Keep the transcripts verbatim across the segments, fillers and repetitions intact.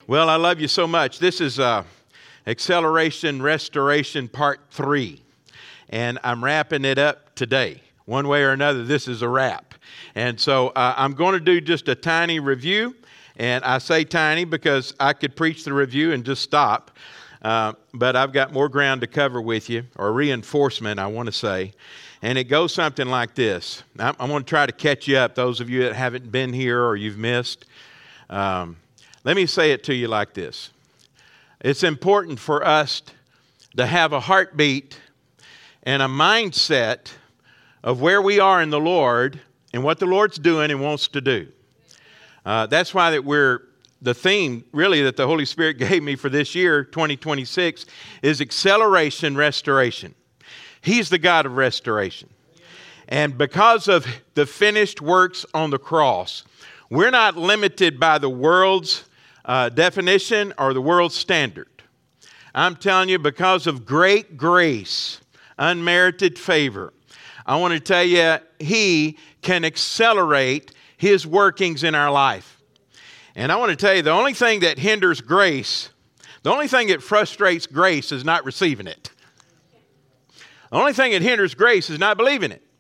Well, I love you so much. This is uh, Acceleration Restoration Part three, and I'm wrapping it up today. One way or another, this is a wrap. And so uh, I'm going to do just a tiny review, and I say tiny because I could preach the review and just stop, uh, but I've got more ground to cover with you, or reinforcement, I want to say. And it goes something like this. I'm, I'm going to try to catch you up, those of you that haven't been here or you've missed. Um, let me say it to you like this. It's important for us to have a heartbeat and a mindset of where we are in the Lord and what the Lord's doing and wants to do. Uh, that's why that we're, the theme really that the Holy Spirit gave me for this year, twenty twenty-six, is acceleration, restoration. He's the God of restoration. And because of the finished works on the cross, we're not limited by the world's uh, definition or the world's standard. I'm telling you, because of great grace, unmerited favor, I want to tell you, He can accelerate His workings in our life. And I want to tell you, the only thing that hinders grace, the only thing that frustrates grace is not receiving it. The only thing that hinders grace is not believing it.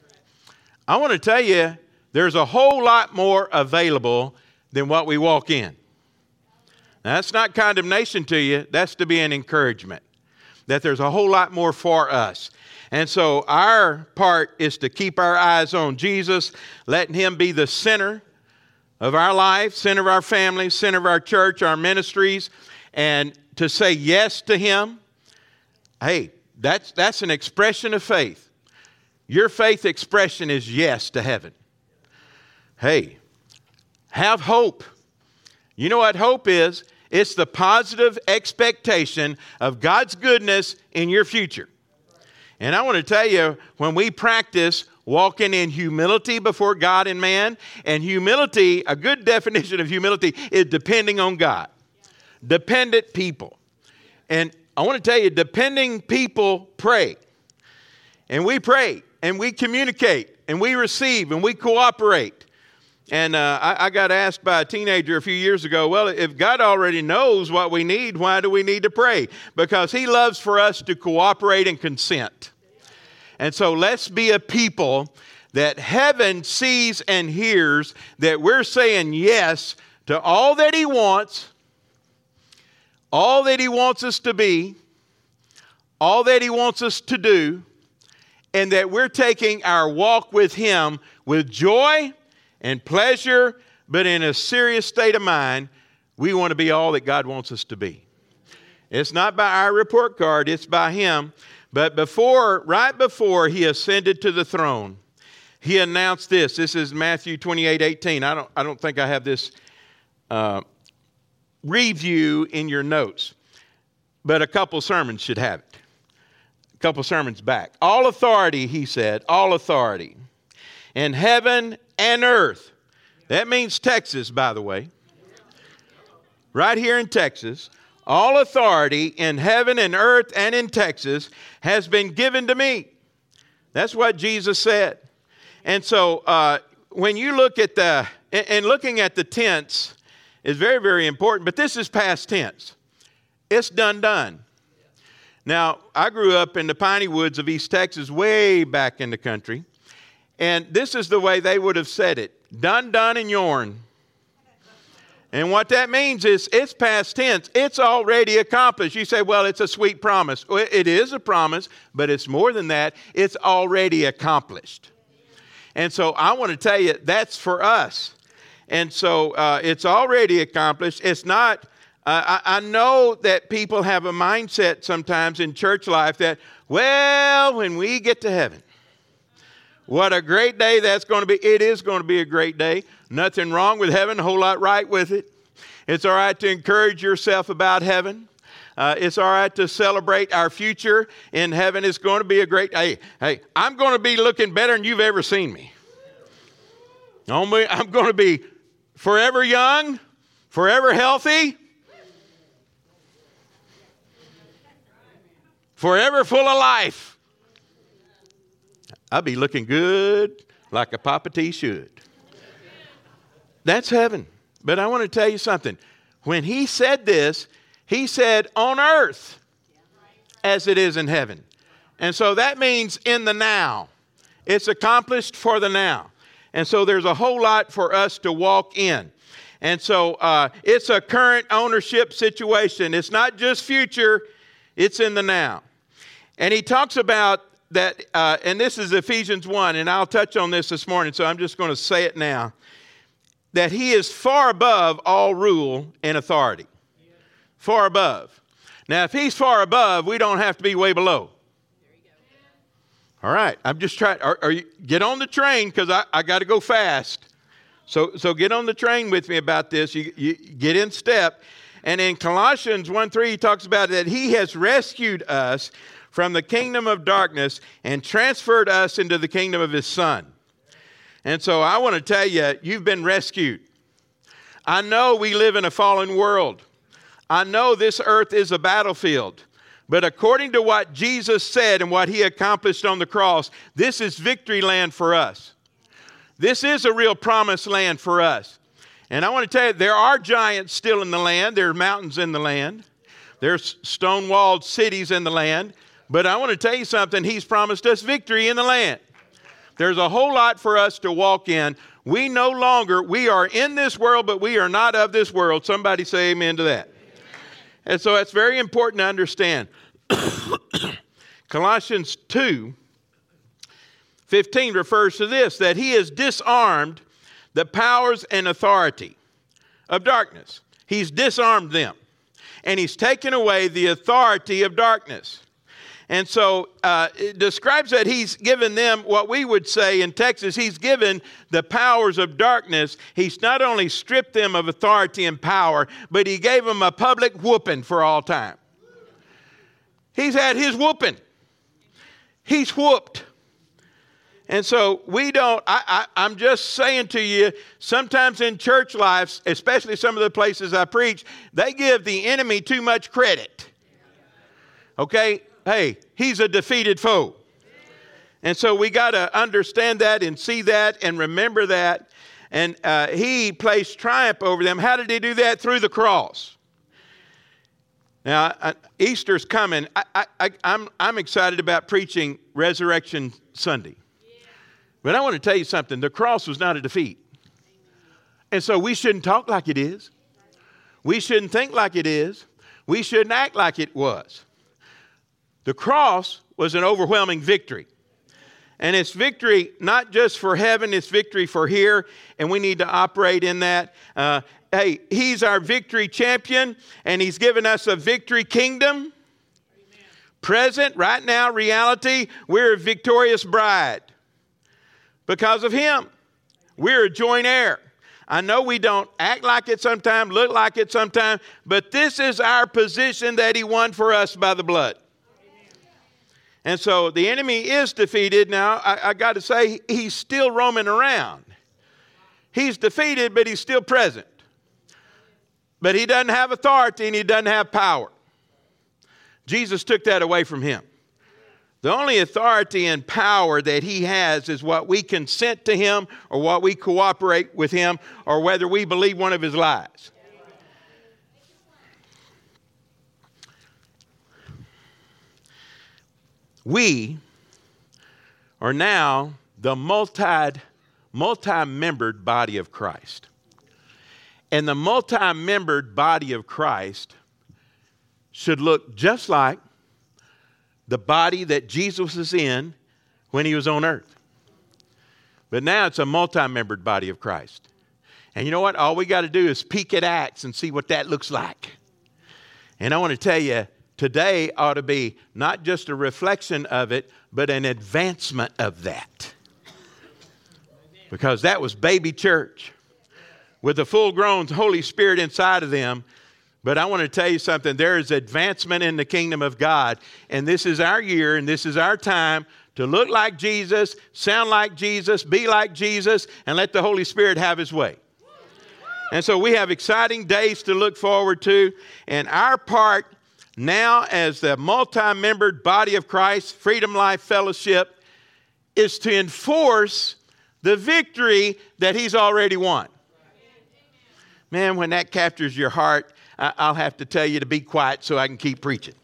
I want to tell you, there's a whole lot more available than what we walk in. Now, that's not condemnation to you. That's to be an encouragement that there's a whole lot more for us. And so our part is to keep our eyes on Jesus, letting Him be the center of our life, center of our family, center of our church, our ministries, and to say yes to Him. Hey, that's, that's an expression of faith. Your faith expression is yes to heaven. Hey, have hope. You know what hope is? It's the positive expectation of God's goodness in your future. And I want to tell you, when we practice walking in humility before God and man, and humility, a good definition of humility is depending on God. Dependent people. And I want to tell you, depending people pray. And we pray, and we communicate, and we receive, and we cooperate. And uh, I, I got asked by a teenager a few years ago, well, if God already knows what we need, why do we need to pray? Because He loves for us to cooperate and consent. And so let's be a people that heaven sees and hears, that we're saying yes to all that He wants, all that He wants us to be, all that He wants us to do, and that we're taking our walk with Him with joy and pleasure, but in a serious state of mind. We want to be all that God wants us to be. It's not by our report card, it's by Him. But before, right before He ascended to the throne, He announced this. This is Matthew twenty-eight eighteen. I don't, I don't think I have this uh, review in your notes, but a couple sermons should have it. A couple sermons back. All authority, He said, all authority in heaven and earth. That means Texas, by the way. Right here in Texas. All authority in heaven and earth and in Texas has been given to me. That's what Jesus said. And so uh, when you look at the, and looking at the tense is very, very important, but this is past tense. It's done, done. Now, I grew up in the piney woods of East Texas, way back in the country. And this is the way they would have said it. Done, done, and yourn. And what that means is it's past tense. It's already accomplished. You say, well, it's a sweet promise. Well, it is a promise, but it's more than that. It's already accomplished. And so I want to tell you, that's for us. And so uh, it's already accomplished. It's not, uh, I, I know that people have a mindset sometimes in church life that, well, when we get to heaven, what a great day that's going to be. It is going to be a great day. Nothing wrong with heaven, a whole lot right with it. It's all right to encourage yourself about heaven. Uh, it's all right to celebrate our future in heaven. It's going to be a great day. Hey, I'm going to be looking better than you've ever seen me. I'm going to be forever young, forever healthy, forever full of life. I'll be looking good like a Papa T should. That's heaven. But I want to tell you something. when he said this, he said on earth as it is in heaven. And so that means in the now. It's accomplished for the now. And so there's a whole lot for us to walk in. And so uh, it's a current ownership situation. It's not just future, it's in the now. And he talks about that, uh, and this is Ephesians one, and I'll touch on this this morning, so I'm just going to say it now, that he is far above all rule and authority. Far above. Now, if he's far above, we don't have to be way below. All right, I'm just trying, are, are you, get on the train, because I, I got to go fast. So so get on the train with me about this. You, you get in step. And in Colossians one three, he talks about that he has rescued us from the kingdom of darkness and transferred us into the kingdom of his Son. And so I want to tell you, you've been rescued. I know we live in a fallen world. I know this earth is a battlefield. But according to what Jesus said and what he accomplished on the cross, this is victory land for us. This is a real promised land for us. And I want to tell you, there are giants still in the land. There are mountains in the land. There's stone-walled cities in the land. But I want to tell you something. He's promised us victory in the land. There's a whole lot for us to walk in. We no longer, we are in this world, but we are not of this world. Somebody say amen to that. And so it's very important to understand. Colossians two fifteen refers to this, that he has disarmed the powers and authority of darkness. He's disarmed them. And he's taken away the authority of darkness. And so uh, it describes that he's given them what we would say in Texas, he's given the powers of darkness. He's not only stripped them of authority and power, but he gave them a public whooping for all time. He's had his whooping. He's whooped. And so we don't, I, I, I'm just saying to you, sometimes in church lives, especially some of the places I preach, they give the enemy too much credit. Okay? Hey, he's a defeated foe. And so we got to understand that and see that and remember that. And uh, he placed triumph over them. How did he do that? Through the cross. Now, uh, Easter's coming. I, I, I, I'm, I'm excited about preaching Resurrection Sunday. But I want to tell you something. The cross was not a defeat. And so we shouldn't talk like it is. We shouldn't think like it is. We shouldn't act like it was. The cross was an overwhelming victory. And it's victory not just for heaven, it's victory for here. And we need to operate in that. Uh, hey, he's our victory champion. And he's given us a victory kingdom. Amen. Present, right now, reality. We're a victorious bride. Because of him, we're a joint heir. I know we don't act like it sometimes, look like it sometimes, but this is our position that he won for us by the blood. Amen. And so the enemy is defeated. Now, I, I got to say, he's still roaming around. He's defeated, but he's still present. But he doesn't have authority and he doesn't have power. Jesus took that away from him. The only authority and power that he has is what we consent to him or what we cooperate with him or whether we believe one of his lies. We are now the multi, multi-membered body of Christ. And the multi-membered body of Christ should look just like the body that Jesus was in when he was on earth. But now it's a multi-membered body of Christ. And you know what? All we got to do is peek at Acts and see what that looks like. And I want to tell you, today ought to be not just a reflection of it, but an advancement of that. Because that was baby church with the full-grown Holy Spirit inside of them. But I want to tell you something. There is advancement in the kingdom of God. And this is our year and this is our time to look like Jesus, sound like Jesus, be like Jesus, and let the Holy Spirit have his way. And so we have exciting days to look forward to. And our part now as the multi-membered body of Christ, Freedom Life Fellowship, is to enforce the victory that he's already won. man, when that captures your heart, I- I'll have to tell you to be quiet so I can keep preaching.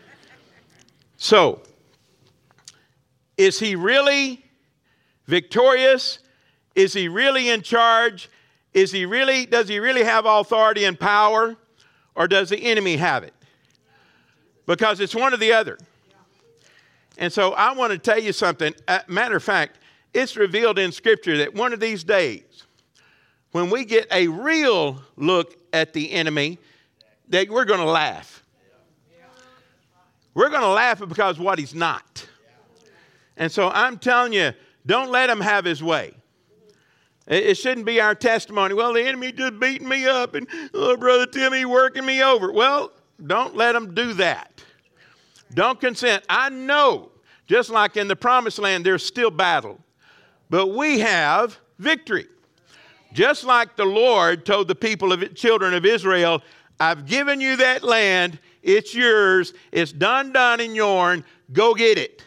So, is he really victorious? Is he really in charge? Is he really, does he really have authority and power? Or does the enemy have it? Because it's one or the other. And so I want to tell you something. Uh, matter of fact, it's revealed in Scripture that one of these days, when we get a real look at the enemy, that we're going to laugh. We're going to laugh because of what he's not. And so I'm telling you, don't let him have his way. It shouldn't be our testimony. Well, the enemy just beating me up and, oh, Brother Timmy working me over. Well, don't let him do that. Don't consent. I know, just like in the promised land, there's still battle. But we have victory. Just like the Lord told the people of children of Israel, I've given you that land. It's yours. It's done, done, and yourn. Go get it.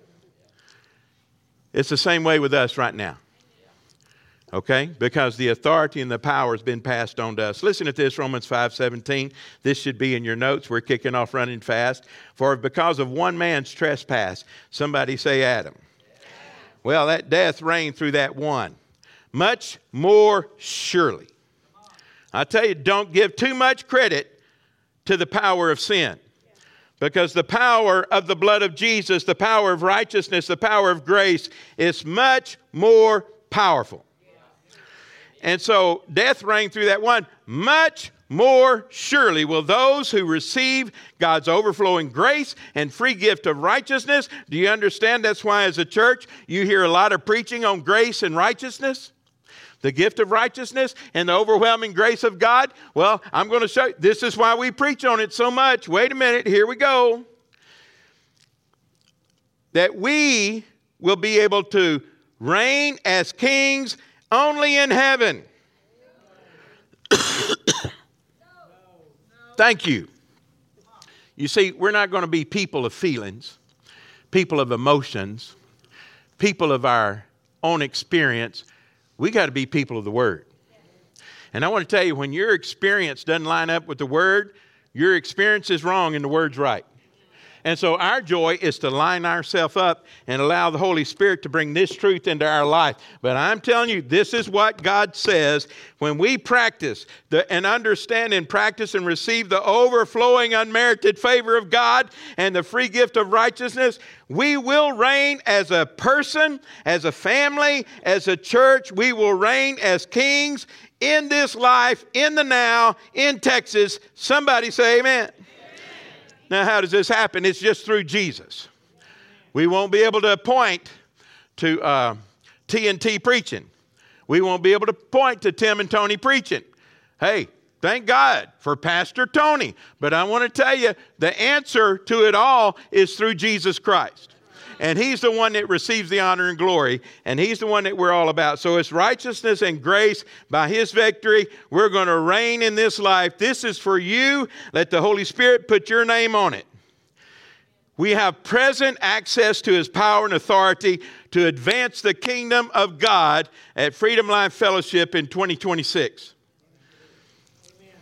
It's the same way with us right now. Okay? Because the authority and the power has been passed on to us. Listen to this, Romans five seventeen. This should be in your notes. We're kicking off running fast. For because of one man's trespass, somebody say Adam. Well, that death reigned through that one. Much more surely. I tell you, don't give too much credit to the power of sin. Because the power of the blood of Jesus, the power of righteousness, the power of grace is much more powerful. And so death reigned through that one. Much more surely will those who receive God's overflowing grace and free gift of righteousness. Do you understand? That's why as a church you hear a lot of preaching on grace and righteousness. The gift of righteousness and the overwhelming grace of God. Well, I'm going to show you. This is why we preach on it so much. Wait a minute. Here we go. That we will be able to reign as kings only in heaven. Thank you. You see, we're not going to be people of feelings, people of emotions, people of our own experience. We got to be people of the Word. And I want to tell you, when your experience doesn't line up with the Word, your experience is wrong and the Word's right. And so our joy is to line ourselves up and allow the Holy Spirit to bring this truth into our life. But I'm telling you, this is what God says. When we practice the, and understand and practice and receive the overflowing unmerited favor of God and the free gift of righteousness, we will reign as a person, as a family, as a church. We will reign as kings in this life, in the now, in Texas. Somebody say amen. Now, how does this happen? It's just through Jesus. We won't be able to point to uh, T and T preaching. We won't be able to point to Tim and Tony preaching. Hey, thank God for Pastor Tony. But I want to tell you, the answer to it all is through Jesus Christ. And he's the one that receives the honor and glory. And he's the one that we're all about. So it's righteousness and grace by his victory. We're going to reign in this life. This is for you. Let the Holy Spirit put your name on it. We have present access to his power and authority to advance the kingdom of God at Freedom Life Fellowship in twenty twenty-six. Amen.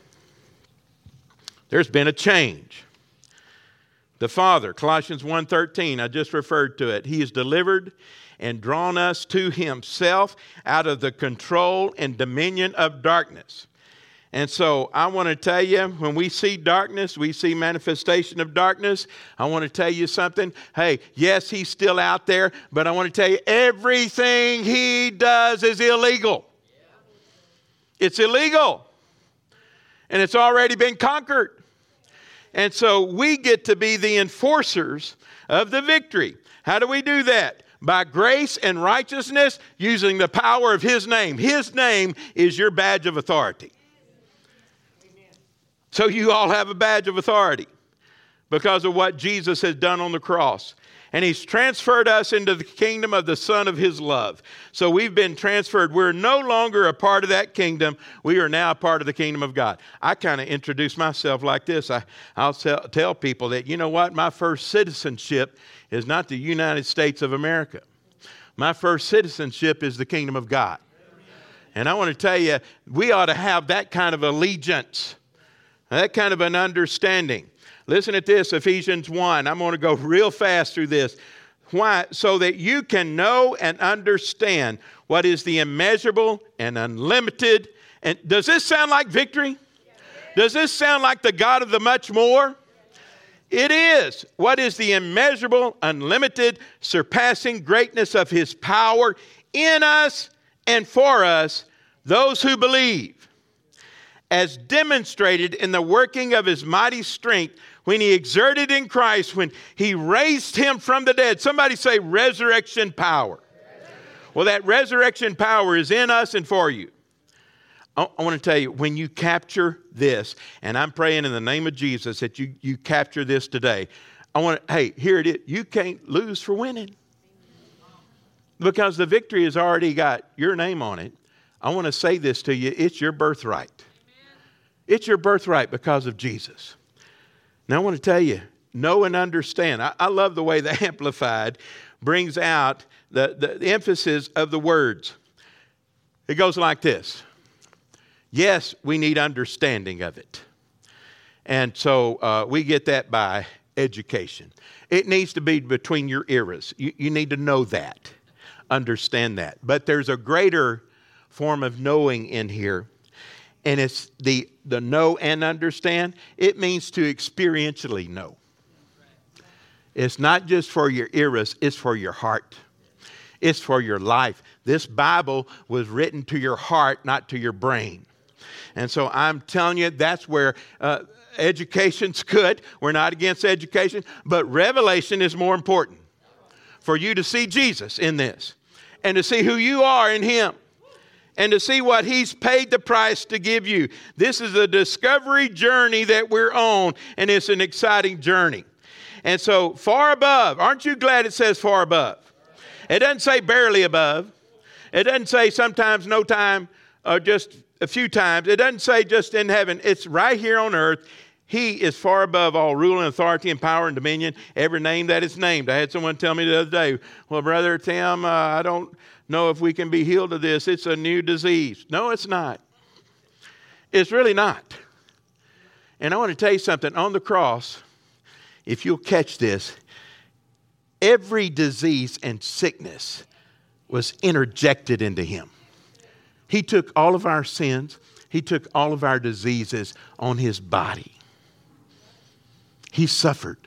There's been a change. The Father, Colossians one thirteen, I just referred to it. He has delivered and drawn us to himself out of the control and dominion of darkness. And so I want to tell you, when we see darkness, we see manifestation of darkness. I want to tell you something. Hey, yes, he's still out there, but I want to tell you, everything he does is illegal. It's illegal. And it's already been conquered. And so we get to be the enforcers of the victory. How do we do that? By grace and righteousness, using the power of his name. His name is your badge of authority. Amen. So you all have a badge of authority because of what Jesus has done on the cross. And he's transferred us into the kingdom of the Son of his love. So we've been transferred. We're no longer a part of that kingdom. We are now a part of the kingdom of God. I kind of introduce myself like this. I, I'll tell, tell people that, you know what? My first citizenship is not the United States of America. My first citizenship is the kingdom of God. And I want to tell you, we ought to have that kind of allegiance, that kind of an understanding. Listen at this, Ephesians one. I'm going to go real fast through this. Why? So that you can know and understand what is the immeasurable and unlimited. And does this sound like victory? Does this sound like the God of the much more? It is. What is the immeasurable, unlimited, surpassing greatness of His power in us and for us, those who believe, as demonstrated in the working of His mighty strength when He exerted in Christ, when He raised Him from the dead. Somebody say resurrection power. Well, that resurrection power is in us and for you. I, I want to tell you, when you capture this, and I'm praying in the name of Jesus that you, you capture this today. I want to, hey, here it is. You can't lose for winning. Because the victory has already got your name on it. I want to say this to you. It's your birthright. It's your birthright because of Jesus. Now I want to tell you, know and understand. I, I love the way the Amplified brings out the, the, the emphasis of the words. It goes like this. Yes, we need understanding of it. And so uh, we get that by education. It needs to be between your ears. You, you need to know that. Understand that. But there's a greater form of knowing in here. And it's the, the know and understand. It means to experientially know. It's not just for your ears, it's for your heart. It's for your life. This Bible was written to your heart, not to your brain. And so I'm telling you, that's where uh, education's good. We're not against education, but revelation is more important. For you to see Jesus in this, and to see who you are in Him, and to see what He's paid the price to give you. This is a discovery journey that we're on, and it's an exciting journey. And so far above, aren't you glad it says far above? It doesn't say barely above. It doesn't say sometimes, no time, or just a few times. It doesn't say just in heaven. It's right here on earth. He is far above all rule and authority and power and dominion, every name that is named. I had someone tell me the other day, well, Brother Tim, uh, I don't know if we can be healed of this. It's a new disease. No, it's not. It's really not. And I want to tell you something. On the cross, if you'll catch this, every disease and sickness was interjected into Him. He took all of our sins. He took all of our diseases on His body. He suffered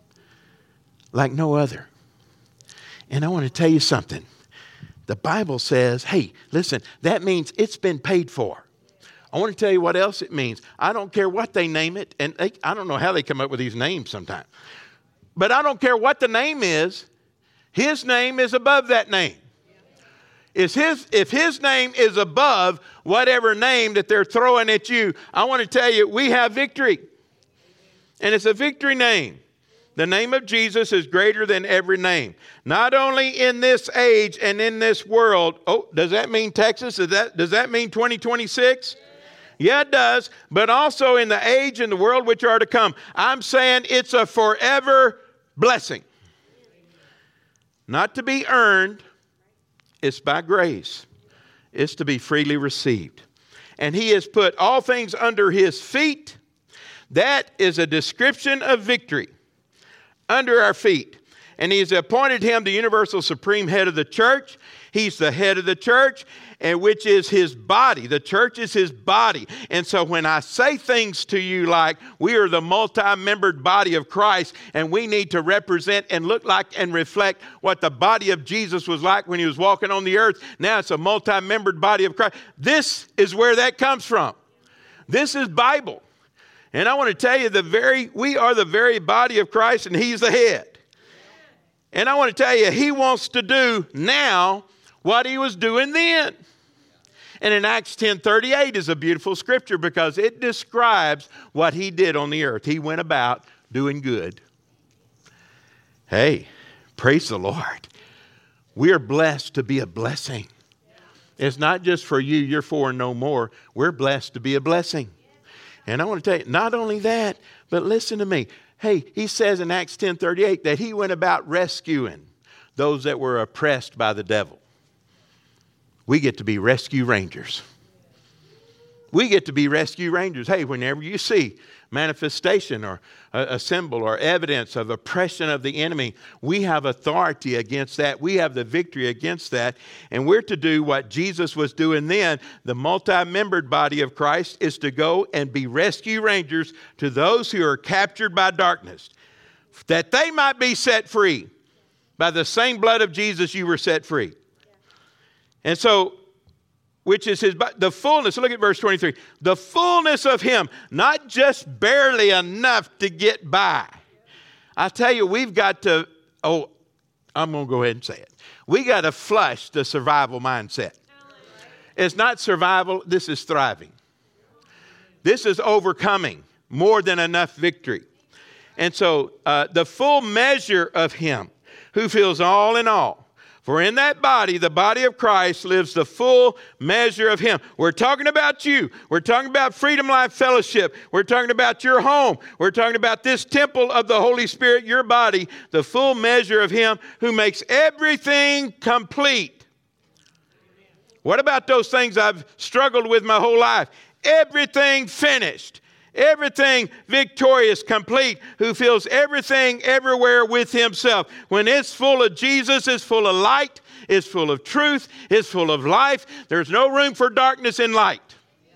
like no other. And I want to tell you something. The Bible says, hey, listen, that means it's been paid for. I want to tell you what else it means. I don't care what they name it. And they, I don't know how they come up with these names sometimes. But I don't care what the name is. His name is above that name. Is his, if His name is above whatever name that they're throwing at you, I want to tell you, we have victory. And it's a victory name. The name of Jesus is greater than every name. Not only in this age and in this world. Oh, does that mean Texas? Does that, does that mean twenty twenty-six? Yeah, it does. But also in the age and the world which are to come. I'm saying it's a forever blessing. Not to be earned. It's by grace. It's to be freely received. And He has put all things under His feet. That is a description of victory. Under our feet. And He's appointed Him the universal supreme head of the church. He's the head of the church, and which is His body. The church is His body. And so when I say things to you like we are the multi-membered body of Christ, and we need to represent and look like and reflect what the body of Jesus was like when He was walking on the earth. Now it's a multi-membered body of Christ. This is where that comes from. This is Bible. And I want to tell you, the very we are the very body of Christ, and He's the head. And I want to tell you, He wants to do now what He was doing then. And in Acts ten thirty-eight is a beautiful scripture because it describes what He did on the earth. He went about doing good. Hey, praise the Lord. We are blessed to be a blessing. It's not just for you, you're for and no more. We're blessed to be a blessing. And I want to tell you, not only that, but listen to me. Hey, He says in Acts ten thirty-eight that He went about rescuing those that were oppressed by the devil. we get to be rescue rangers. We get to be rescue rangers. Hey, whenever you see manifestation or a, a symbol or evidence of oppression of the enemy, we have authority against that. We have the victory against that. And we're to do what Jesus was doing then. The multi-membered body of Christ is to go and be rescue rangers to those who are captured by darkness, that they might be set free. By the same blood of Jesus, you were set free. And so, which is his, the fullness, look at verse twenty-three. The fullness of him, not just barely enough to get by. I tell you, we've got to, oh, I'm going to go ahead and say it. We got to flush the survival mindset. It's not survival, this is thriving. This is overcoming, more than enough victory. And so, uh, the full measure of him who fills all in all. For in that body, the body of Christ, lives the full measure of him. We're talking about you. We're talking about Freedom Life Fellowship. We're talking about your home. We're talking about this temple of the Holy Spirit, your body, the full measure of him who makes everything complete. What about those things I've struggled with my whole life? Everything finished. Everything victorious, complete, who fills everything everywhere with himself. When it's full of Jesus, it's full of light, it's full of truth, it's full of life. There's no room for darkness in light.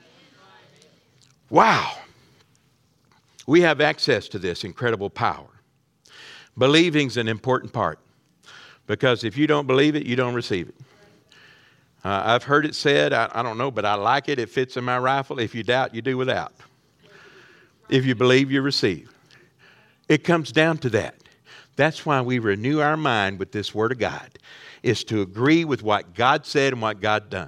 Wow. We have access to this incredible power. Believing's an important part, because if you don't believe it, you don't receive it. Uh, I've heard it said, I, I don't know, but I like it. It fits in my rifle. If you doubt, you do without. If you believe, you receive. It comes down to that. That's why we renew our mind with this Word of God, is to agree with what God said and what God done.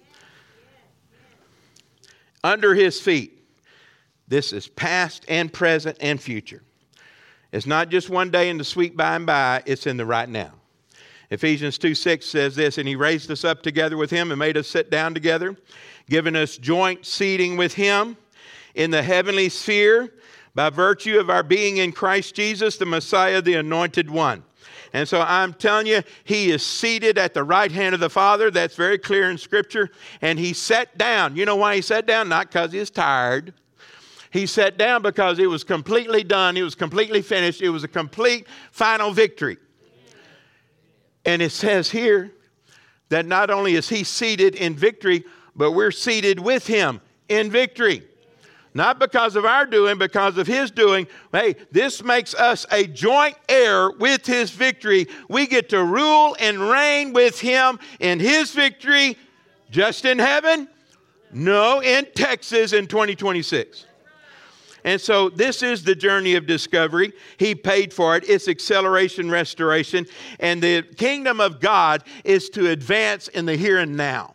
Under his feet, this is past and present and future. It's not just one day in the sweet by and by, it's in the right now. Ephesians two six says this, and he raised us up together with him and made us sit down together, giving us joint seating with him in the heavenly sphere by virtue of our being in Christ Jesus, the Messiah, the Anointed One. And so I'm telling you, he is seated at the right hand of the Father. That's very clear in Scripture. And he sat down. You know why he sat down? Not because he was tired. He sat down because it was completely done. It was completely finished. It was a complete final victory. And it says here that not only is he seated in victory, but we're seated with him in victory. Not because of our doing, because of his doing. Hey, this makes us a joint heir with his victory. We get to rule and reign with him in his victory, just in heaven? No, in Texas in twenty twenty-six. And so this is the journey of discovery. He paid for it. It's acceleration, restoration. And the kingdom of God is to advance in the here and now.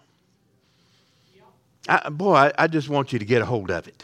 I, boy, I, I just want you to get a hold of it.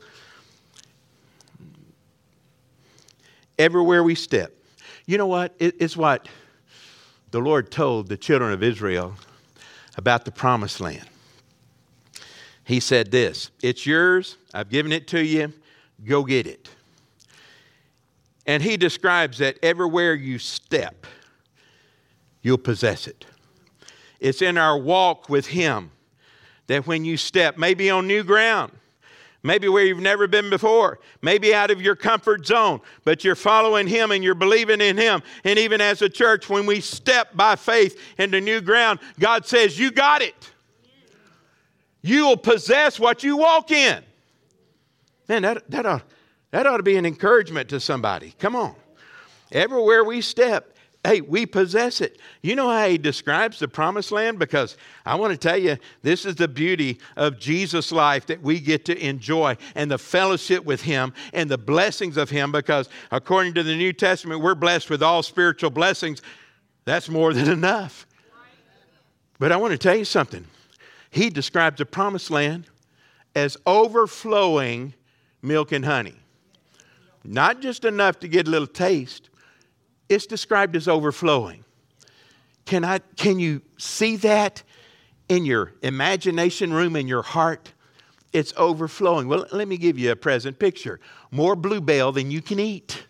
Everywhere we step. You know what? It, it's what the Lord told the children of Israel about the promised land. He said this, it's yours. I've given it to you. Go get it. And he describes that everywhere you step, you'll possess it. It's in our walk with him that when you step, maybe on new ground, maybe where you've never been before, maybe out of your comfort zone, but you're following him and you're believing in him. And even as a church, when we step by faith into new ground, God says, you got it. You will possess what you walk in. Man, that, that, ought, that ought to be an encouragement to somebody. Come on. Everywhere we step, hey, we possess it. You know how he describes the promised land? Because I want to tell you, this is the beauty of Jesus' life that we get to enjoy, and the fellowship with him and the blessings of him, because according to the New Testament, we're blessed with all spiritual blessings. That's more than enough. But I want to tell you something. He describes the promised land as overflowing milk and honey. Not just enough to get a little taste. It's described as overflowing. Can I? Can you see that in your imagination room, in your heart? It's overflowing. Well, let me give you a present picture. More bluebell than you can eat.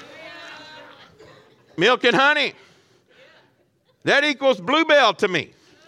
Milk and honey. That equals bluebell to me.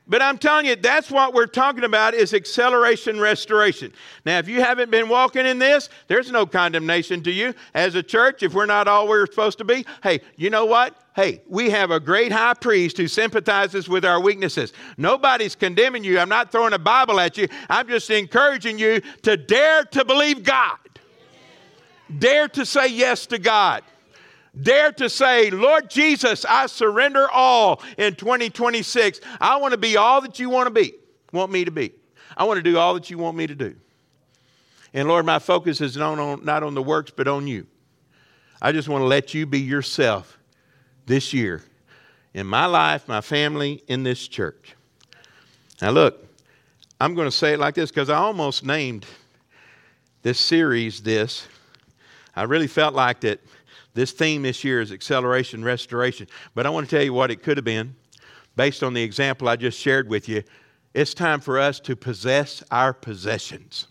But I'm telling you, that's what we're talking about is acceleration restoration. Now, if you haven't been walking in this, there's no condemnation to you. As a church, if we're not all we're supposed to be, hey, you know what? Hey, we have a great high priest who sympathizes with our weaknesses. Nobody's condemning you. I'm not throwing a Bible at you. I'm just encouraging you to dare to believe God. Dare to say yes to God. Dare to say, Lord Jesus, I surrender all in twenty twenty-six. I want to be all that you want to be, want me to be. I want to do all that you want me to do. And Lord, my focus is not on, not on the works, but on you. I just want to let you be yourself this year in my life, my family, in this church. Now look, I'm going to say it like this because I almost named this series this. I really felt like that. This theme this year is acceleration, restoration. But I want to tell you what it could have been. Based on the example I just shared with you, it's time for us to possess our possessions.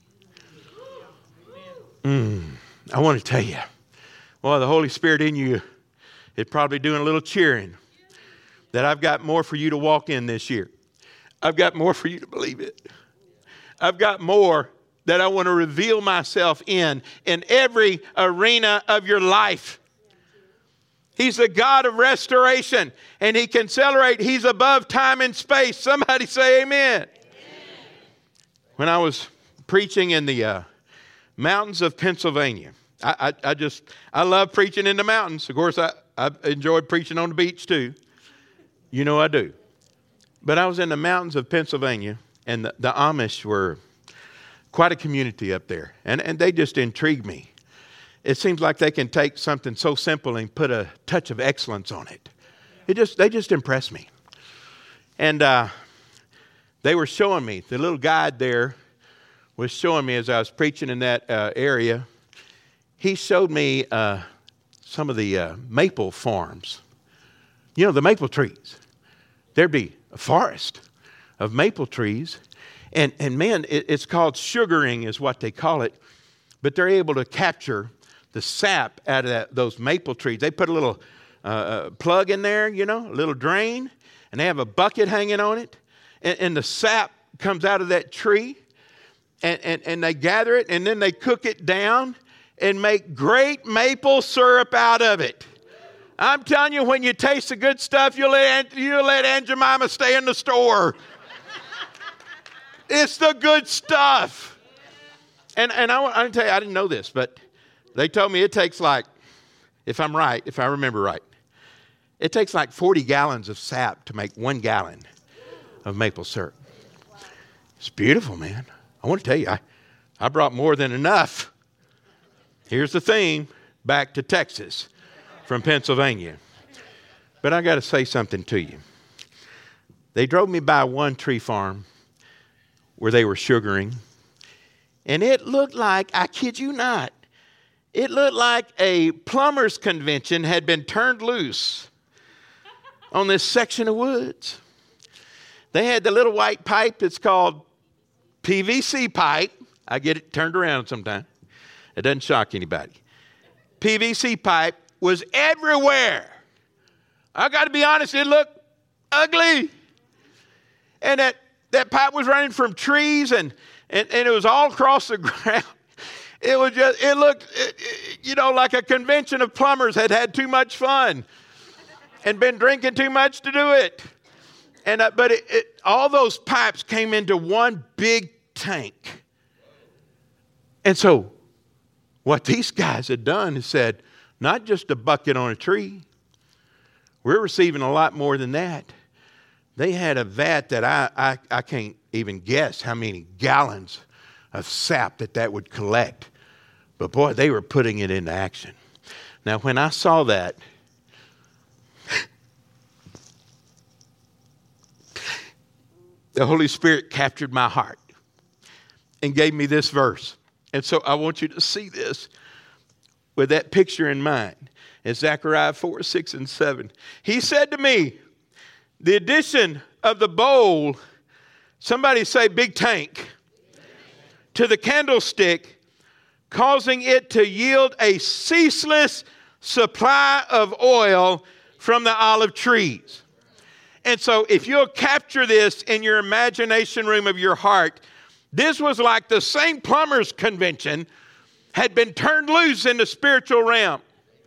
Mm, I want to tell you, well, the Holy Spirit in you is probably doing a little cheering that I've got more for you to walk in this year. I've got more for you to believe it. I've got more that I want to reveal myself in, in every arena of your life. He's the God of restoration, and he can accelerate. He's above time and space. Somebody say amen. Amen. When I was preaching in the uh, mountains of Pennsylvania, I, I, I just, I love preaching in the mountains. Of course, I, I enjoyed preaching on the beach too. You know I do. But I was in the mountains of Pennsylvania, and the, the Amish were quite a community up there, and, and they just intrigued me. It seems like they can take something so simple and put a touch of excellence on it. It just they just impress me. And uh, they were showing me, the little guide there was showing me as I was preaching in that uh, area, he showed me uh, some of the uh, maple farms. You know, the maple trees. There'd be a forest of maple trees. And, and man, it, it's called sugaring is what they call it. But they're able to capture the sap out of that, those maple trees. They put a little uh, plug in there, you know, a little drain, and they have a bucket hanging on it, and, and the sap comes out of that tree, and, and, and they gather it, and then they cook it down and make great maple syrup out of it. I'm telling you, when you taste the good stuff, you'll let, you'll let Aunt Jemima stay in the store. It's the good stuff. And, and I, I can tell you, I didn't know this, but they told me it takes like, if I'm right, if I remember right, it takes like forty gallons of sap to make one gallon of maple syrup. It's beautiful, man. I want to tell you, I, I brought more than enough. Here's the theme, back to Texas from Pennsylvania. But I got to say something to you. They drove me by one tree farm where they were sugaring, and it looked like, I kid you not, it looked like a plumbers convention had been turned loose on this section of woods. They had the little white pipe that's called P V C pipe. I get it turned around sometime. It doesn't shock anybody. P V C pipe was everywhere. I got to be honest, it looked ugly. And that, that pipe was running from trees, and, and, and it was all across the ground. It was just, it looked, it, it, you know, like a convention of plumbers had had too much fun and been drinking too much to do it. And uh, But it, it, all those pipes came into one big tank. And so what these guys had done is said, not just a bucket on a tree. We're receiving a lot more than that. They had a vat that I, I, I can't even guess how many gallons of sap that that would collect. But boy, they were putting it into action. Now, when I saw that, the Holy Spirit captured my heart and gave me this verse. And so I want you to see this with that picture in mind. In Zechariah four, six, and seven. He said to me, the addition of the bowl, somebody say big tank, to the candlestick, causing it to yield a ceaseless supply of oil from the olive trees. And so if you'll capture this in your imagination room of your heart, this was like the Saint Plumbers Convention had been turned loose in the spiritual realm.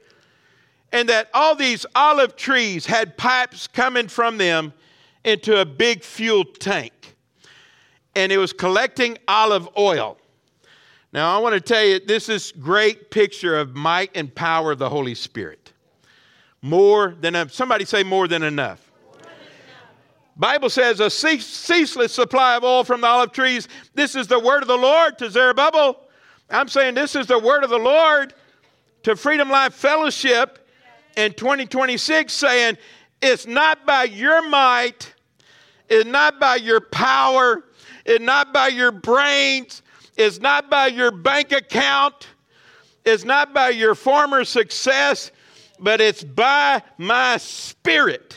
And that all these olive trees had pipes coming from them into a big fuel tank. And it was collecting olive oil. Now I want to tell you, this is a great picture of might and power of the Holy Spirit. More than enough. Somebody say more than enough. Bible says a ceaseless supply of oil from the olive trees. This is the word of the Lord to Zerubbabel. I'm saying this is the word of the Lord to Freedom Life Fellowship in twenty twenty-six, saying it's not by your might, it's not by your power, it's not by your brains, it's not by your bank account, it's not by your former success, but it's by my Spirit,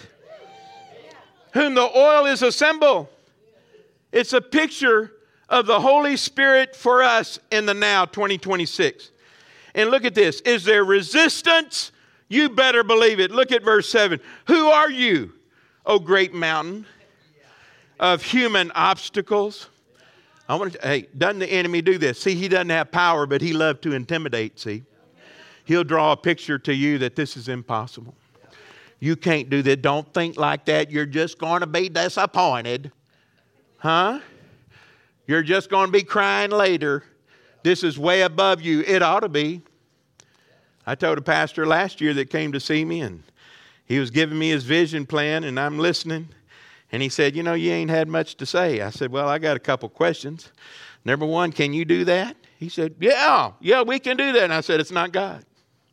whom the oil is a symbol. It's a picture of the Holy Spirit for us in the now, twenty twenty-six. And look at this. Is there resistance? You better believe it. Look at verse seven. Who are you, O great mountain of human obstacles? I want to, hey, doesn't the enemy do this? See, he doesn't have power, but he loves to intimidate, see. He'll draw a picture to you that this is impossible. You can't do that. Don't think like that. You're just going to be disappointed. Huh? You're just going to be crying later. This is way above you. It ought to be. I told a pastor last year that came to see me, and he was giving me his vision plan, and I'm listening. And he said, you know, you ain't had much to say. I said, well, I got a couple questions. Number one, can you do that? He said, yeah, yeah, we can do that. And I said, it's not God.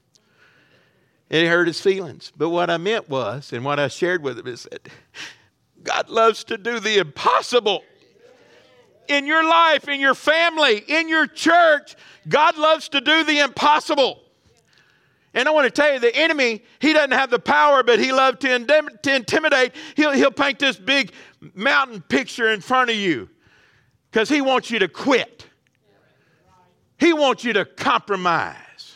It hurt his feelings. But what I meant was, and what I shared with him is that God loves to do the impossible. In your life, in your family, in your church, God loves to do the impossible. And I want to tell you, the enemy, he doesn't have the power, but he loves to, indim- to intimidate. He'll, he'll paint this big mountain picture in front of you because he wants you to quit. He wants you to compromise.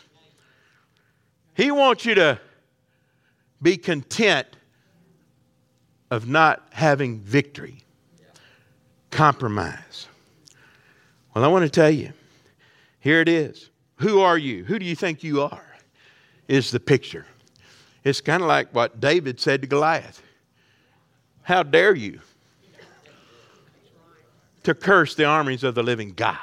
He wants you to be content of not having victory. Compromise. Well, I want to tell you, here it is. Who are you? Who do you think you are? Is the picture. It's kind of like what David said to Goliath. How dare you to curse the armies of the living God?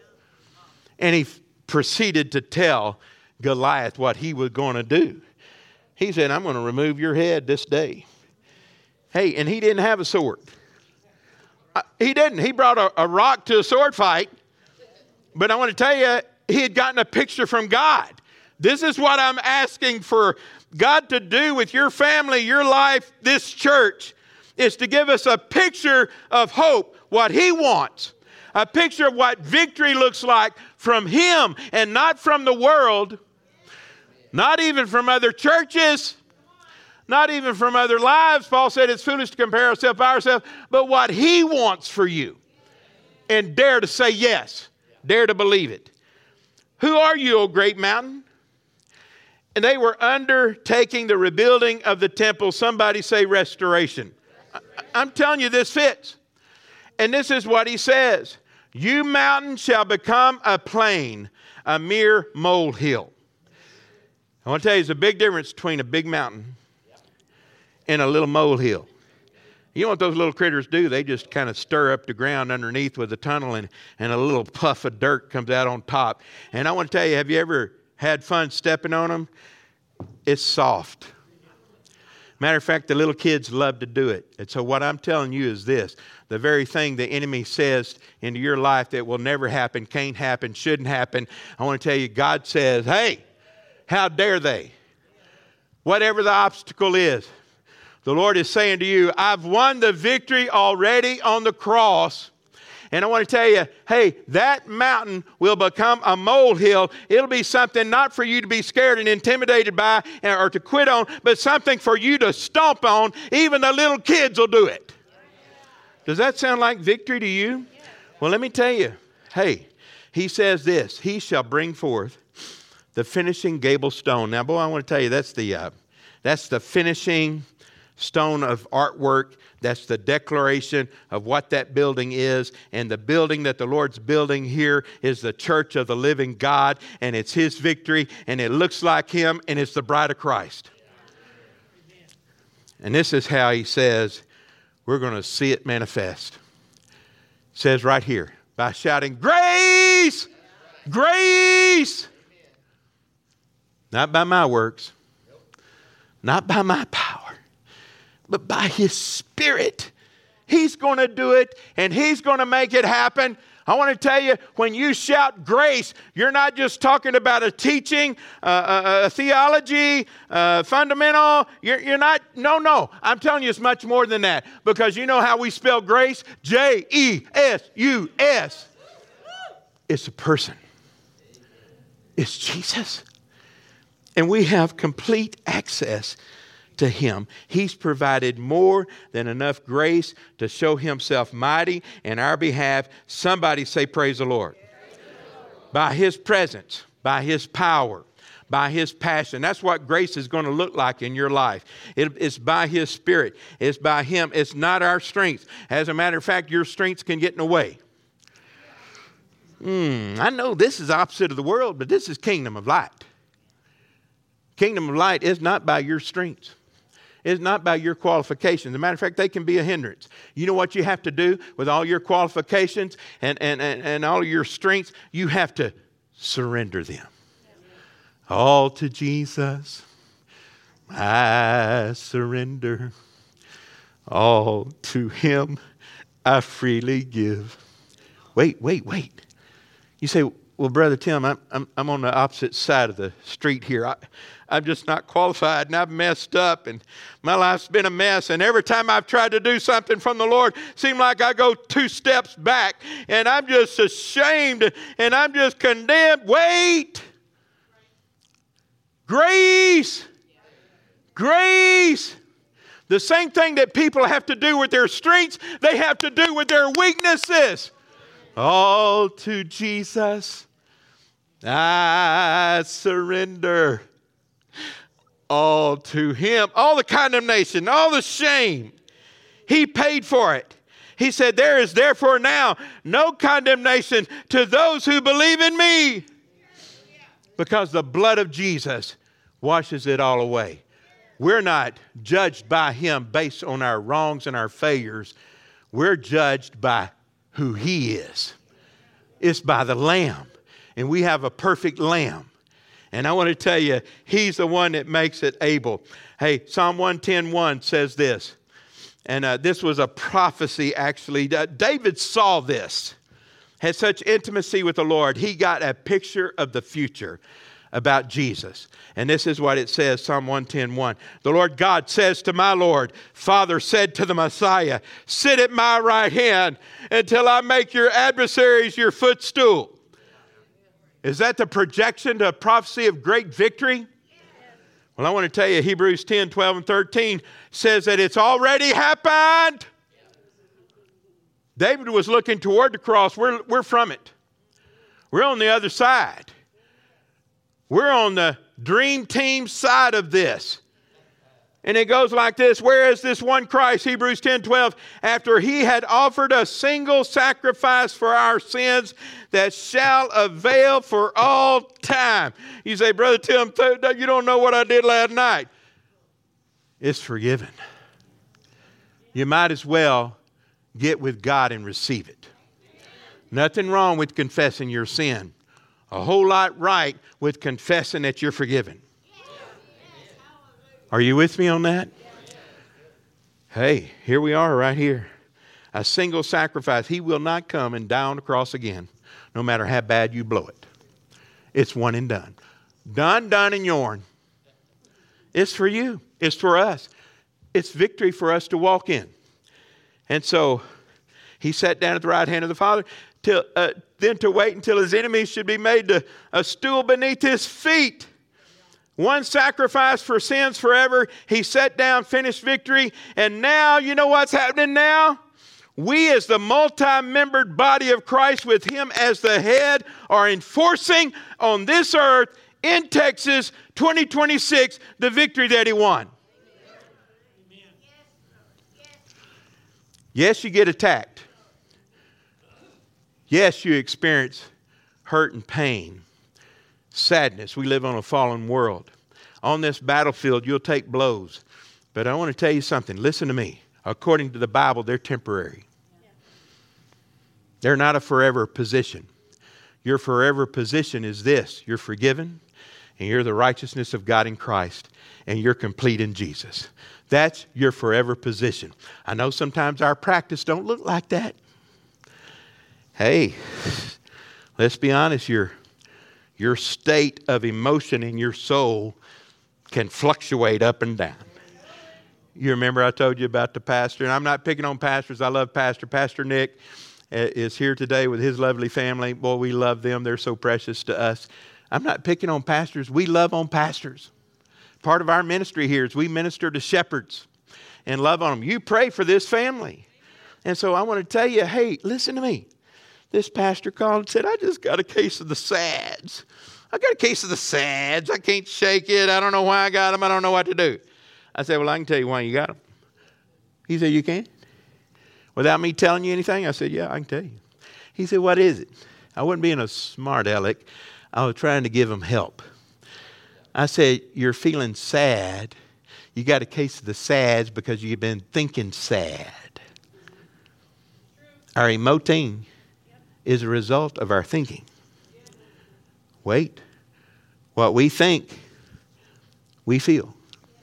And he proceeded to tell Goliath what he was going to do. He said, I'm going to remove your head this day. Hey, and he didn't have a sword. Uh, he didn't. He brought a, a rock to a sword fight. But I want to tell you, he had gotten a picture from God. This is what I'm asking for God to do with your family, your life, this church, is to give us a picture of hope, what he wants. A picture of what victory looks like from him and not from the world. Not even from other churches. Not even from other lives. Paul said it's foolish to compare ourselves by ourselves. But what he wants for you. And dare to say yes. Dare to believe it. Who are you, O great mountain? And they were undertaking the rebuilding of the temple. Somebody say restoration. restoration. I'm telling you, this fits. And this is what he says. You mountain shall become a plain, a mere molehill. I want to tell you, there's a big difference between a big mountain and a little molehill. You know what those little critters do? They just kind of stir up the ground underneath with a tunnel, and, and a little puff of dirt comes out on top. And I want to tell you, have you ever had fun stepping on them? It's soft. Matter of fact, the little kids love to do it. And so what I'm telling you is this. The very thing the enemy says into your life that will never happen, can't happen, shouldn't happen. I want to tell you, God says, hey, how dare they? Whatever the obstacle is. The Lord is saying to you, I've won the victory already on the cross. And I want to tell you, hey, that mountain will become a molehill. It'll be something not for you to be scared and intimidated by or to quit on, but something for you to stomp on. Even the little kids will do it. Does that sound like victory to you? Well, let me tell you, hey, he says this, he shall bring forth the finishing gable stone. Now, boy, I want to tell you, that's the, uh, that's the finishing stone of artwork. That's the declaration of what that building is. And the building that the Lord's building here is the church of the living God. And it's His victory. And it looks like Him. And it's the bride of Christ. And this is how He says we're going to see it manifest. It says right here, by shouting, grace, grace. Not by my works, not by my power, but by His Spirit. He's going to do it, and He's going to make it happen. I want to tell you, when you shout grace, you're not just talking about a teaching, uh, a, a theology, uh, fundamental. You're, you're not, no, no. I'm telling you it's much more than that. Because you know how we spell grace? J E S U S. It's a person. It's Jesus. And we have complete access to Him. He's provided more than enough grace to show Himself mighty in our behalf. Somebody say, praise the Lord. Praise the Lord. By His presence, by His power, by His passion. That's what grace is going to look like in your life. It, it's by His Spirit. It's by Him. It's not our strength. As a matter of fact, your strengths can get in the way. Mm, I know this is opposite of the world, but this is kingdom of light. Kingdom of light is not by your strengths. It's not by your qualifications. As a matter of fact, they can be a hindrance. You know what you have to do with all your qualifications and, and, and, and all of your strengths? You have to surrender them. All to Jesus, I surrender. All to Him, I freely give. Wait, wait, wait. You say, well, Brother Tim, I'm, I'm, I'm on the opposite side of the street here. I, I'm just not qualified, and I've messed up, and my life's been a mess. And every time I've tried to do something from the Lord, it seems like I go two steps back, and I'm just ashamed, and I'm just condemned. Wait! Grace! Grace! The same thing that people have to do with their strengths, they have to do with their weaknesses. All to Jesus, I surrender. All to Him, all the condemnation, all the shame. He paid for it. He said, there is therefore now no condemnation to those who believe in me. Because the blood of Jesus washes it all away. We're not judged by Him based on our wrongs and our failures. We're judged by who He is. It's by the Lamb. And we have a perfect Lamb. And I want to tell you, He's the one that makes it able. Hey, Psalm one ten one says this. And uh, this was a prophecy, actually. Uh, David saw this. Had such intimacy with the Lord. He got a picture of the future about Jesus. And this is what it says, Psalm one ten one. The Lord God says to my Lord, Father said to the Messiah, sit at my right hand until I make your adversaries your footstool. Is that the projection to a prophecy of great victory? Well, I want to tell you, Hebrews ten, twelve, and thirteen says that it's already happened. David was looking toward the cross. We're, we're from it. We're on the other side. We're on the dream team side of this. And it goes like this. Whereas this one Christ, Hebrews ten twelve, after He had offered a single sacrifice for our sins that shall avail for all time. You say, Brother Tim, you don't know what I did last night. It's forgiven. You might as well get with God and receive it. Nothing wrong with confessing your sin. A whole lot right with confessing that you're forgiven. Are you with me on that? Hey, here we are right here. A single sacrifice. He will not come and die on the cross again, no matter how bad you blow it. It's one and done. Done, done, and yourn. It's for you. It's for us. It's victory for us to walk in. And so He sat down at the right hand of the Father, till, uh, then to wait until His enemies should be made to a stool beneath His feet. One sacrifice for sins forever. He sat down, finished victory. And now, you know what's happening now? We as the multi-membered body of Christ with Him as the head are enforcing on this earth in Texas twenty twenty-six the victory that He won. Yes, you get attacked. Yes, you experience hurt and pain, sadness. We live on a fallen world. On this battlefield, you'll take blows. But I want to tell you something. Listen to me. According to the Bible, they're temporary. They're not a forever position. Your forever position is this. You're forgiven, and you're the righteousness of God in Christ, and you're complete in Jesus. That's your forever position. I know sometimes our practice don't look like that. Hey, let's be honest. Your, your state of emotion in your soul can fluctuate up and down. You remember I told you about the pastor, and I'm not picking on pastors. I love Pastor. Pastor Nick is here today with his lovely family. Boy, we love them. They're so precious to us. I'm not picking on pastors. We love on pastors. Part of our ministry here is we minister to shepherds and love on them. You pray for this family. And so I want to tell you, hey, listen to me. This pastor called and said, I just got a case of the SADS. I got a case of the SADS. I can't shake it. I don't know why I got them. I don't know what to do. I said, well, I can tell you why you got them. He said, you can? Without me telling you anything? I said, yeah, I can tell you. He said, what is it? I wasn't being a smart aleck. I was trying to give him help. I said, you're feeling sad. You got a case of the SADS because you've been thinking sad. Our emoting is a result of our thinking. Wait. What we think, we feel.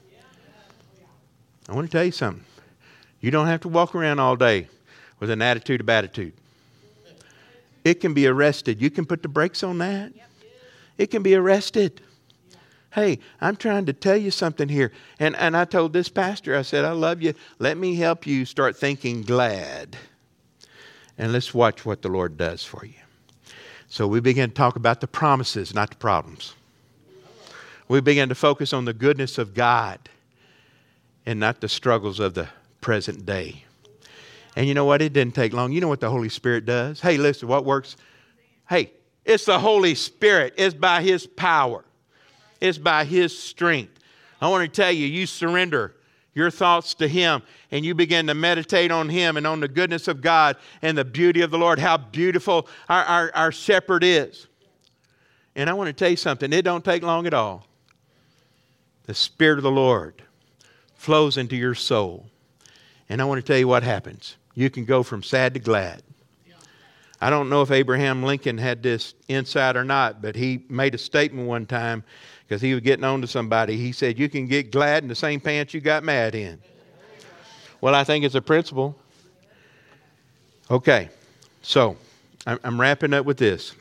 I want to tell you something. You don't have to walk around all day with an attitude of attitude. It can be arrested. You can put the brakes on that. It can be arrested. Hey, I'm trying to tell you something here. And, and I told this pastor, I said, I love you. Let me help you start thinking glad. And let's watch what the Lord does for you. So we began to talk about the promises, not the problems. We began to focus on the goodness of God and not the struggles of the present day. And you know what? It didn't take long. You know what the Holy Spirit does? Hey, listen, what works? Hey, it's the Holy Spirit. It's by His power. It's by His strength. I want to tell you, you surrender your thoughts to Him and you begin to meditate on Him and on the goodness of God and the beauty of the Lord, how beautiful our, our, our shepherd is. And I want to tell you something. It don't take long at all. The Spirit of the Lord flows into your soul. And I want to tell you what happens. You can go from sad to glad. I don't know if Abraham Lincoln had this insight or not, but he made a statement one time because he was getting on to somebody. He said, you can get glad in the same pants you got mad in. Well, I think it's a principle. Okay, so I'm wrapping up with this.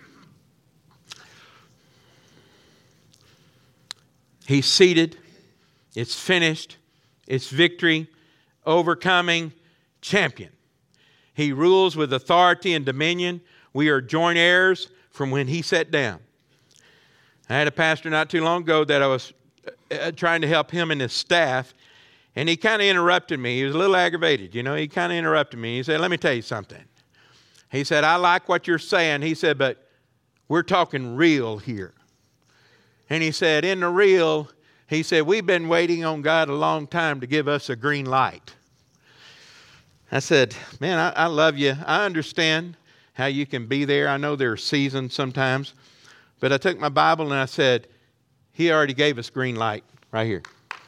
He's seated. It's finished. It's victory, overcoming, champion. He rules with authority and dominion. We are joint heirs from when He sat down. I had a pastor not too long ago that I was trying to help him and his staff, and he kind of interrupted me. He was a little aggravated, you know. He kind of interrupted me. He said, let me tell you something. He said, I like what you're saying. He said, but we're talking real here. And he said, in the real, he said, we've been waiting on God a long time to give us a green light. I said, man, I, I love you. I understand how you can be there. I know there are seasons sometimes. But I took my Bible and I said, He already gave us green light right here.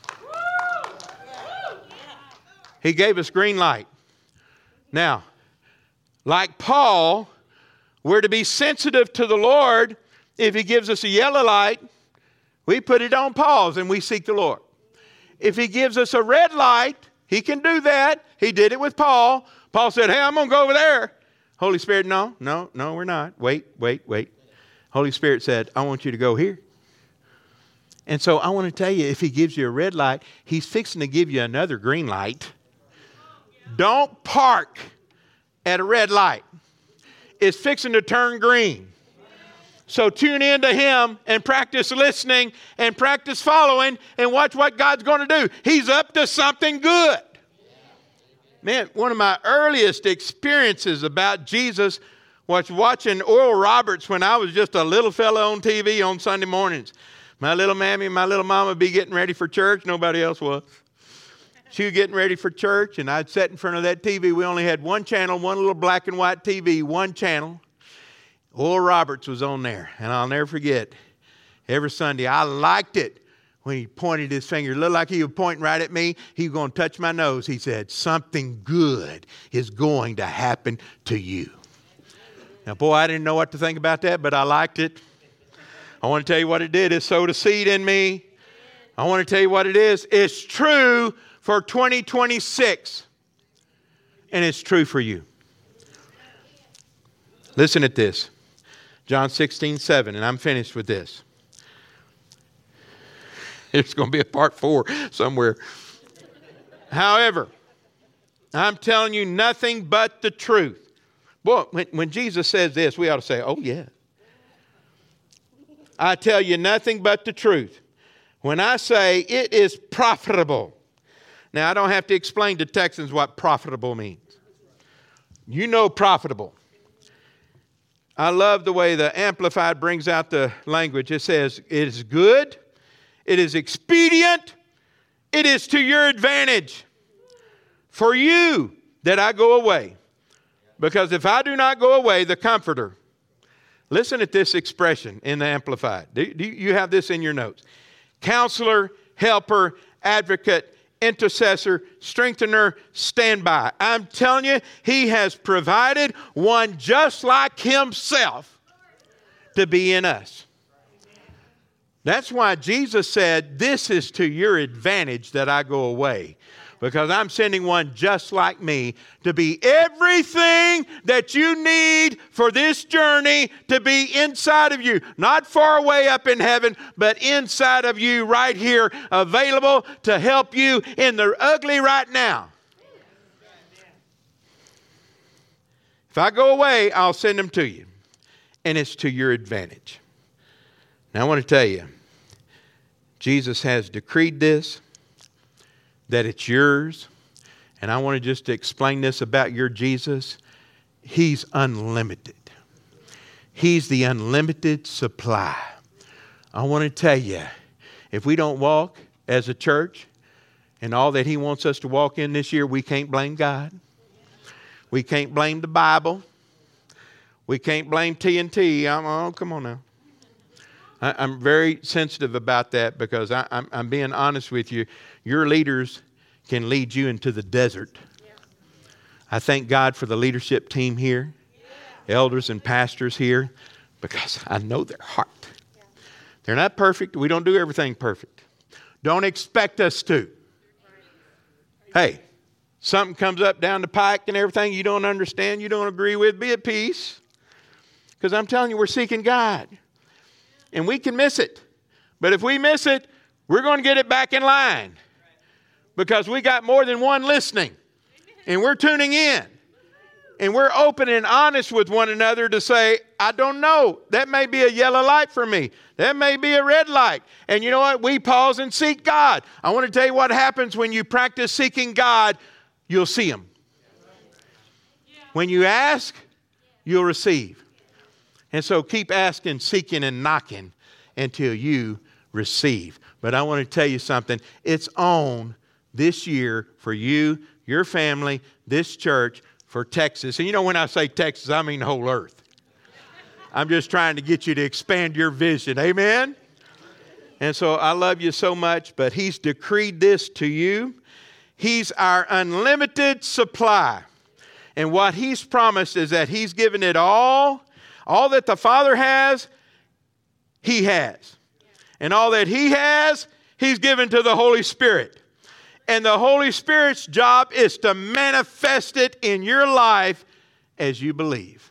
He gave us green light. Now, like Paul, we're to be sensitive to the Lord. If He gives us a yellow light, we put it on pause and we seek the Lord. If He gives us a red light, He can do that. He did it with Paul. Paul said, hey, I'm going to go over there. Holy Spirit, no, no, no, we're not. Wait, wait, wait. Holy Spirit said, I want you to go here. And so I want to tell you, if He gives you a red light, He's fixing to give you another green light. Don't park at a red light. It's fixing to turn green. So tune in to Him and practice listening and practice following and watch what God's going to do. He's up to something good. Man, one of my earliest experiences about Jesus was watching Oral Roberts when I was just a little fella on T V on Sunday mornings. My little mammy and my little mama would be getting ready for church. Nobody else was. she was getting ready for church, and I'd sat in front of that T V. We only had one channel, one little black and white T V, one channel. Oral Roberts was on there, and I'll never forget, every Sunday, I liked it when he pointed his finger. It looked like he was pointing right at me. He was going to touch my nose. He said, something good is going to happen to you. Now, boy, I didn't know what to think about that, but I liked it. I want to tell you what it did. It sowed a seed in me. I want to tell you what it is. It's true for twenty twenty-six, and it's true for you. Listen at this. John sixteen, seven, and I'm finished with this. There's going to be a part four somewhere. However, I'm telling you nothing but the truth. Boy, when, when Jesus says this, we ought to say, oh, yeah. I tell you nothing but the truth. When I say it is profitable. Now, I don't have to explain to Texans what profitable means. You know profitable. I love the way the Amplified brings out the language. It says, it is good, it is expedient, it is to your advantage for you that I go away. Because if I do not go away, the Comforter, listen at this expression in the Amplified. Do, do you have this in your notes? Counselor, helper, advocate, intercessor, strengthener, standby. I'm telling you, he has provided one just like himself to be in us. That's why Jesus said, this is to your advantage that I go away. Because I'm sending one just like me to be everything that you need for this journey to be inside of you. Not far away up in heaven, but inside of you right here, available to help you in the ugly right now. If I go away, I'll send them to you. And it's to your advantage. Now I want to tell you, Jesus has decreed this, that it's yours. And I want to just explain this about your Jesus. He's unlimited. He's the unlimited supply. I want to tell you, if we don't walk as a church in all that he wants us to walk in this year, we can't blame God. We can't blame the Bible. We can't blame T N T. I'm, oh, come on now. I, I'm very sensitive about that because I, I'm, I'm being honest with you. Your leaders can lead you into the desert. Yeah. I thank God for the leadership team here, yeah. Elders and pastors here, because I know their heart. Yeah. They're not perfect. We don't do everything perfect. Don't expect us to. Hey, something comes up down the pike and everything you don't understand, you don't agree with, be at peace. Because I'm telling you, we're seeking God. And we can miss it. But if we miss it, we're going to get it back in line. Because we got more than one listening. And we're tuning in. And we're open and honest with one another to say, I don't know. That may be a yellow light for me. That may be a red light. And you know what? We pause and seek God. I want to tell you what happens when you practice seeking God. You'll see Him. When you ask, you'll receive. And so keep asking, seeking, and knocking until you receive. But I want to tell you something. It's on this year for you, your family, this church, for Texas. And you know when I say Texas, I mean the whole earth. I'm just trying to get you to expand your vision. Amen? And so I love you so much, but He's decreed this to you. He's our unlimited supply. And what He's promised is that He's given it all. All that the Father has, He has. And all that He has, He's given to the Holy Spirit. And the Holy Spirit's job is to manifest it in your life as you believe.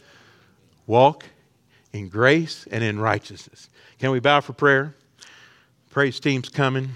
Walk in grace and in righteousness. Can we bow for prayer? Praise team's coming.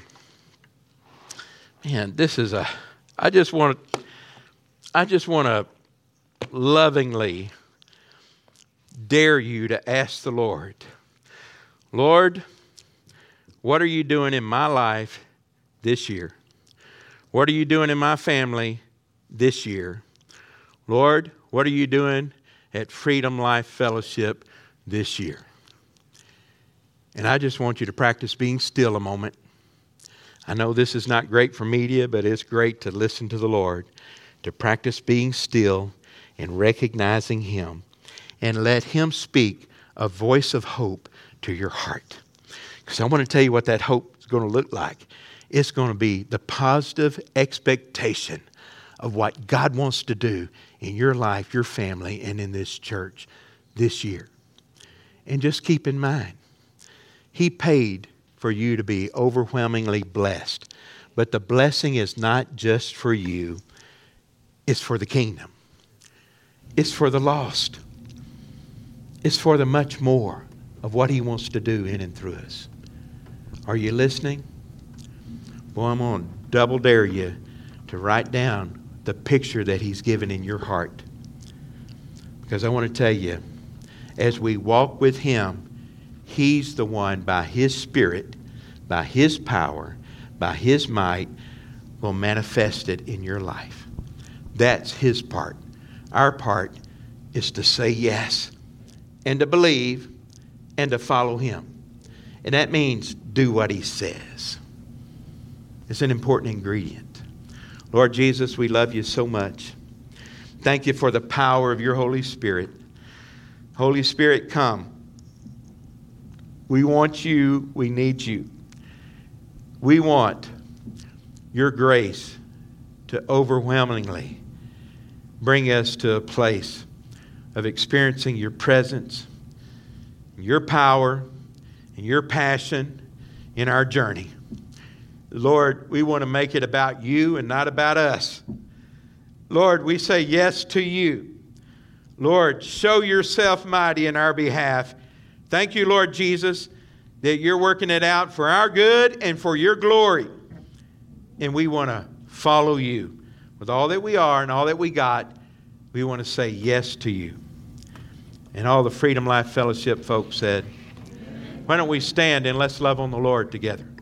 Man, this is a, I just want to, I just want to lovingly dare you to ask the Lord, Lord, what are you doing in my life this year? What are you doing in my family this year? Lord, what are you doing at Freedom Life Fellowship this year? And I just want you to practice being still a moment. I know this is not great for media, but it's great to listen to the Lord, to practice being still and recognizing Him, and let Him speak a voice of hope to your heart. Because I want to tell you what that hope is going to look like. It's going to be the positive expectation of what God wants to do in your life, your family, and in this church this year. And just keep in mind, He paid for you to be overwhelmingly blessed. But the blessing is not just for you. It's for the kingdom. It's for the lost. It's for the much more of what He wants to do in and through us. Are you listening? Boy, I'm going to double dare you to write down the picture that He's given in your heart. Because I want to tell you, as we walk with Him, He's the one, by His Spirit, by His power, by His might, will manifest it in your life. That's His part. Our part is to say yes, and to believe, and to follow Him. And that means do what He says. It's an important ingredient. Lord Jesus, we love You so much. Thank You for the power of Your Holy Spirit. Holy Spirit, come. We want You. We need You. We want Your grace to overwhelmingly bring us to a place of experiencing Your presence, Your power, and Your passion in our journey. Lord, we want to make it about You and not about us. Lord, we say yes to You. Lord, show Yourself mighty in our behalf. Thank You, Lord Jesus, that You're working it out for our good and for Your glory. And we want to follow You with all that we are and all that we got. We want to say yes to You. And all the Freedom Life Fellowship folks said, why don't we stand and let's love on the Lord together.